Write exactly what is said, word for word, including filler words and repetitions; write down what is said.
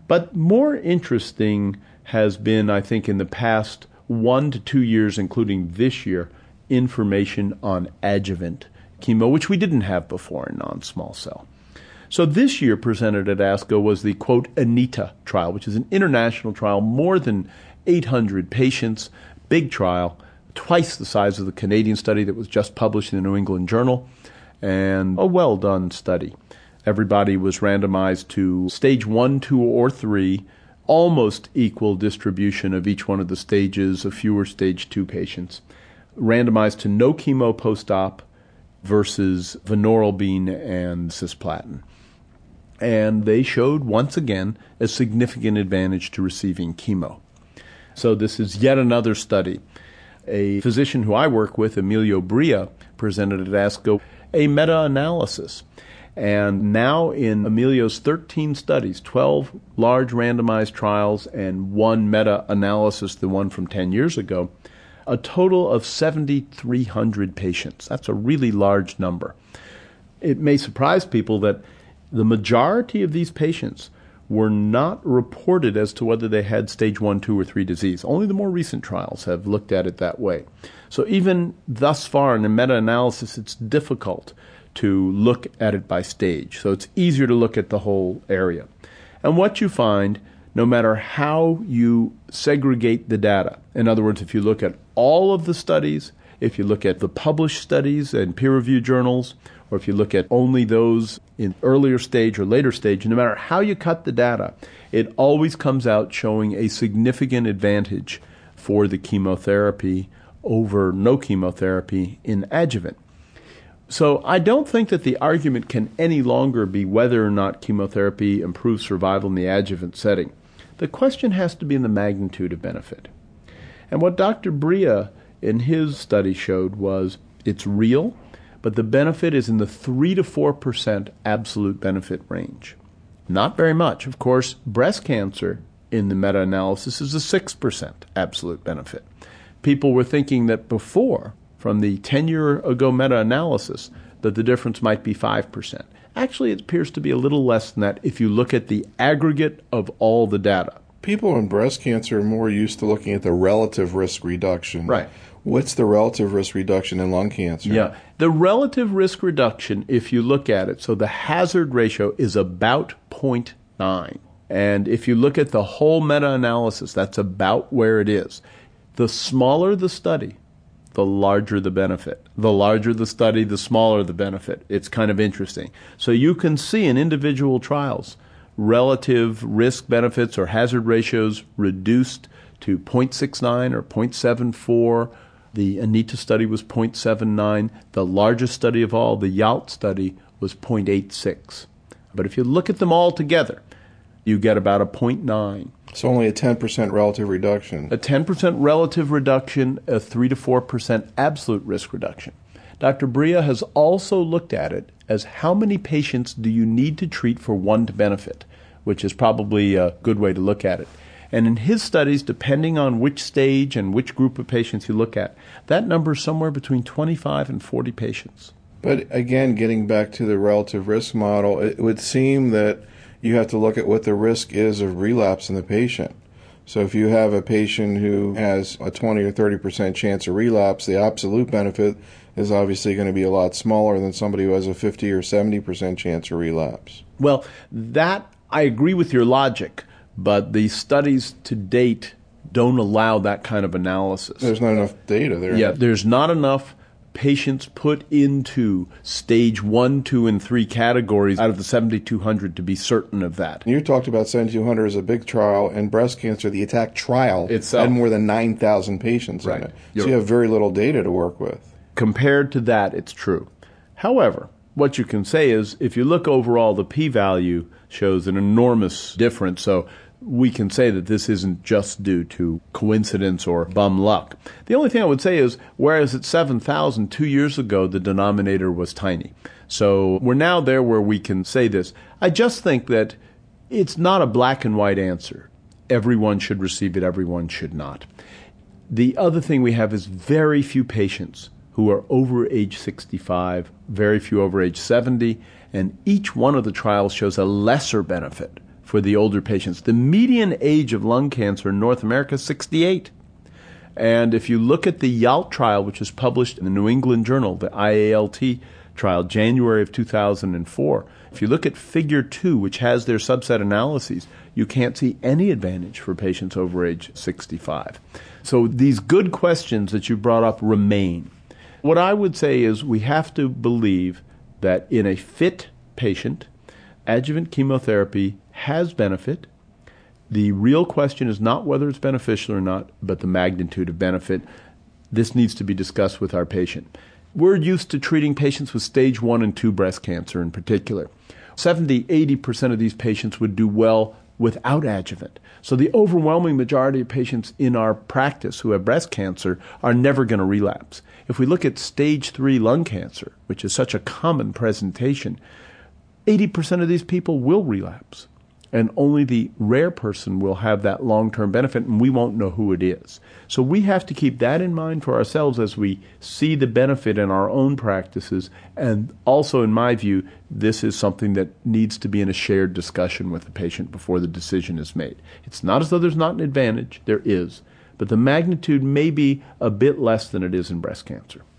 But more interesting has been, I think, in the past one to two years, including this year, information on adjuvant chemo, which we didn't have before in non-small cell. So this year presented at ASCO was the, quote, ANITA trial, which is an international trial, more than eight hundred patients, big trial, twice the size of the Canadian study that was just published in the New England Journal, and a well-done study. Everybody was randomized to stage one, two, or three, almost equal distribution of each one of the stages, a fewer stage two patients, randomized to no chemo post-op versus vinorelbine and cisplatin. And they showed, once again, a significant advantage to receiving chemo. So this is yet another study. A physician who I work with, Emilio Bria, presented at ASCO a meta-analysis. And now in Emilio's thirteen studies, twelve large randomized trials and one meta-analysis, the one from ten years ago, a total of seven thousand three hundred patients. That's a really large number. It may surprise people that the majority of these patients were not reported as to whether they had stage one, two, or three disease. Only the more recent trials have looked at it that way. So even thus far in the meta-analysis, it's difficult to look at it by stage. So it's easier to look at the whole area. And what you find, no matter how you segregate the data, in other words, if you look at all of the studies, if you look at the published studies and peer-reviewed journals, or if you look at only those in earlier stage or later stage, no matter how you cut the data, it always comes out showing a significant advantage for the chemotherapy over no chemotherapy in adjuvant. So I don't think that the argument can any longer be whether or not chemotherapy improves survival in the adjuvant setting. The question has to be in the magnitude of benefit. And what Doctor Bria in his study showed was it's real, but the benefit is in the three to four percent absolute benefit range. Not very much. Of course, breast cancer in the meta-analysis is a six percent absolute benefit. People were thinking that before, from the ten-year ago meta-analysis, that the difference might be five percent. Actually, it appears to be a little less than that if you look at the aggregate of all the data. People in breast cancer are more used to looking at the relative risk reduction. Right. What's the relative risk reduction in lung cancer? Yeah. The relative risk reduction, if you look at it, so the hazard ratio is about zero point nine. And if you look at the whole meta-analysis, that's about where it is. The smaller the study, the larger the benefit. The larger the study, the smaller the benefit. It's kind of interesting. So you can see in individual trials, relative risk benefits or hazard ratios reduced to zero point six nine or zero point seven four. The ANITA study was zero point seven nine. The largest study of all, the YALT study, was zero point eight six. But if you look at them all together, you get about a zero point nine. So only a ten percent relative reduction. A ten percent relative reduction, a three to four percent absolute risk reduction. Doctor Bria has also looked at it as how many patients do you need to treat for one to benefit, which is probably a good way to look at it. And in his studies, depending on which stage and which group of patients you look at, that number is somewhere between twenty-five and forty patients. But again, getting back to the relative risk model, it would seem that you have to look at what the risk is of relapse in the patient. So if you have a patient who has a twenty or thirty percent chance of relapse, the absolute benefit is obviously going to be a lot smaller than somebody who has a fifty or seventy percent chance of relapse. Well, that, I agree with your logic, but the studies to date don't allow that kind of analysis. There's not enough data there. Yeah, there's not enough patients put into stage one, two, and three categories out of the seven thousand two hundred to be certain of that. You talked about seven thousand two hundred as a big trial, and breast cancer, the ATTACK trial, itself had more than nine thousand patients right. in it. You're so you have very little data to work with. Compared to that, it's true. However, what you can say is if you look overall, the p-value shows an enormous difference. So we can say that this isn't just due to coincidence or bum luck. The only thing I would say is, whereas at seven thousand two years ago, the denominator was tiny. So we're now there where we can say this. I just think that it's not a black and white answer. Everyone should receive it, everyone should not. The other thing we have is very few patients who are over age sixty-five, very few over age seventy, and each one of the trials shows a lesser benefit for the older patients. The median age of lung cancer in North America is sixty-eight. And if you look at the YALT trial, which was published in the New England Journal, the I A L T trial, January of two thousand four, if you look at figure two, which has their subset analyses, you can't see any advantage for patients over age sixty-five. So these good questions that you brought up remain. What I would say is we have to believe that in a fit patient, adjuvant chemotherapy has benefit. The real question is not whether it's beneficial or not, but the magnitude of benefit. This needs to be discussed with our patient. We're used to treating patients with stage one and two breast cancer in particular. seventy, eighty percent of these patients would do well without adjuvant. So the overwhelming majority of patients in our practice who have breast cancer are never going to relapse. If we look at stage three lung cancer, which is such a common presentation, eighty percent of these people will relapse. And only the rare person will have that long-term benefit, and we won't know who it is. So we have to keep that in mind for ourselves as we see the benefit in our own practices. And also, in my view, this is something that needs to be in a shared discussion with the patient before the decision is made. It's not as though there's not an advantage. There is. But the magnitude may be a bit less than it is in breast cancer.